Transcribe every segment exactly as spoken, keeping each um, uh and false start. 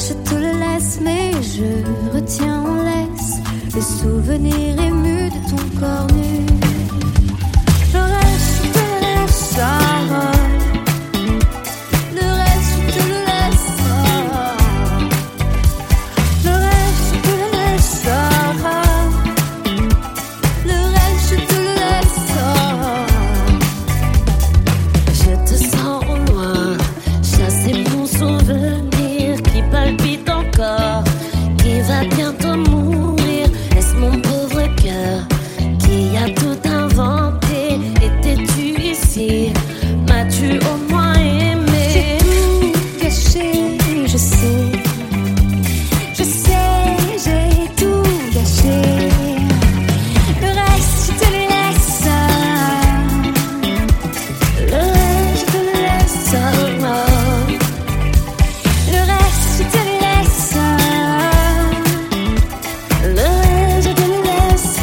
je te le laisse, mais je retiens en laisse les souvenirs émus de ton corps nu. Le reste, je te le laisse, Sarah. Le reste, je te le laisse, Sarah. Le reste, je te le laisse, Sarah. Le reste, je te le laisse, Sarah. Je te sens au loin, chasser mon souvenir qui palpite encore, qui va bientôt mourir. Est-ce mon pauvre cœur qui a tout inventé? Étais-tu ici? M'as-tu au moins aimé? J'ai tout gâché, je sais. Je sais, j'ai tout gâché. Le reste, je te le laisse. Le reste, je te le laisse. Le reste, je te le laisse. Le reste, je te le laisse.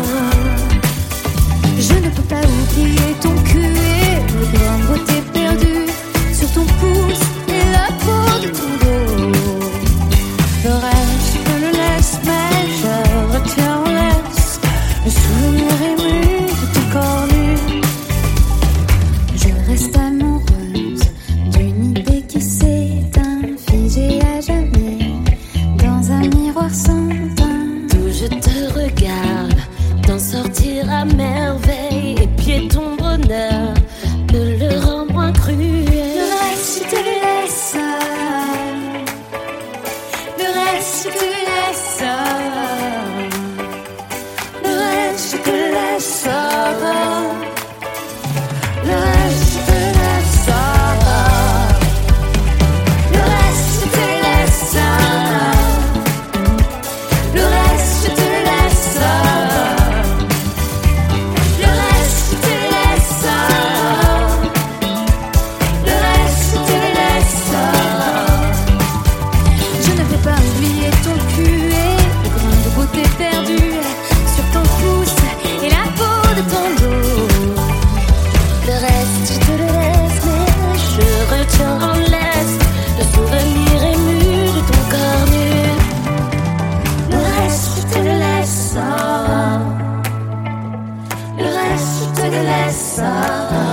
Je ne peux pas oublier ton cul et le grain de beauté perdu sur ton pouce et la peau de ton dos. Le reste, je te le laisse, mais je retiens en laisse le souvenir ému de ton corps nu. Je reste amoureuse d'une idée qui s'éteint, figée à jamais dans un miroir sans teint. D'où je te regarde, d'en sortir à merveille, épier ton bonheur, de le rendre moins cruel. Le reste, je te le laisse. Le reste, je te le laisse. Le reste, je te le laisse. Le reste, je te le laisse. Le reste, je te le laisse. Le reste, je te le laisse. Le reste, je te le laisse. Le reste, je te le laisse. Je ne vais pas oublier ton cul et le grain de beauté perdu sur ton pouce et la peau de ton dos. Le reste, je te le laisse, mais je retiens en laisse le souvenir ému de ton corps nu. Le reste, je te le laisse. Le reste, je te le laisse.